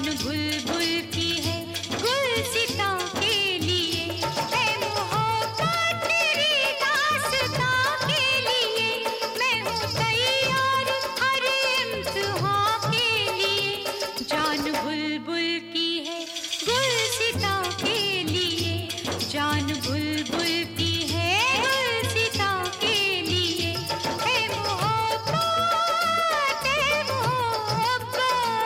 बुलबुल की है गुलसिता के लिए, है मोहब्बत तेरी दास्तां के लिए, मैं हूँ तैयार हर इम्तिहां के लिए। जान बुलबुल की है गुलसिता के लिए, जान बुलबुल की है गुलसिता के लिए, है मोहब्बत, है मोहब्बत।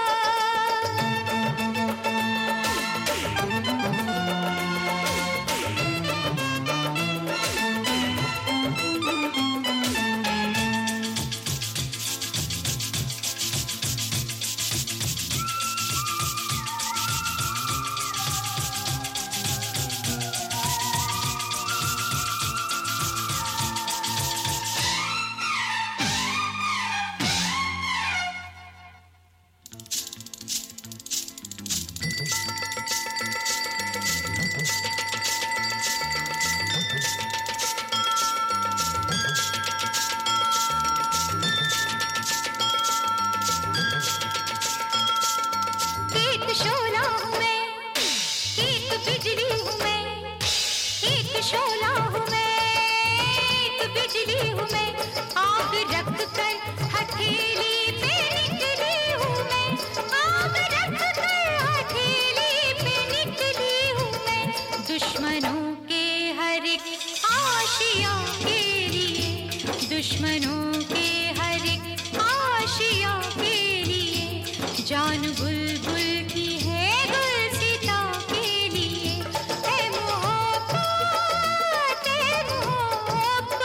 एक शोला हूँ मैं, एक बिजली हूँ मैं, एक शोला हूँ मैं, एक बिजली हूँ मैं, आग रख कर हथेली पे निकली हूँ मैं, आग रख कर हथेली पे निकली हूँ मैं, दुश्मनों के हर एक आशिया के लिए, दुश्मनों के हर एक आशिया के लिए, जान बुलबुल की है गुलसिता के लिए, है मोहब्बत, है मोहब्बत।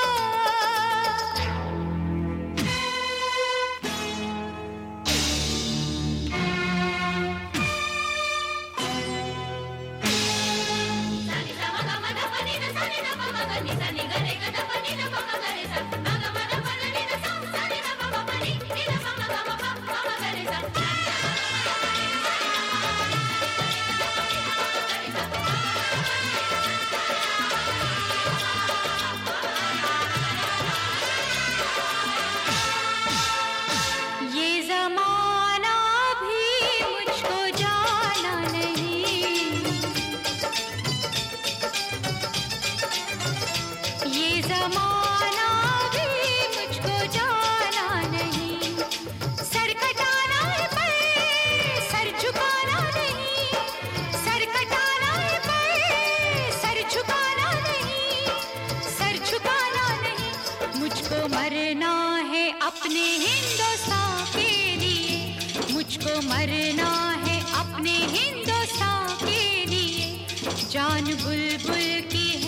ये ज़माना भी मुझको जाना नहीं, ये ज़माना भी मुझको जाना नहीं, सर कटाना है पर सर झुकाना नहीं, सर कटाना है पर सर झुकाना नहीं, सर झुकाना नहीं, मुझको मरना है अपने हिंदुस्तान के लिए, मुझको मरना है अपने हिंदुस्तान के लिए, जान बुलबुल की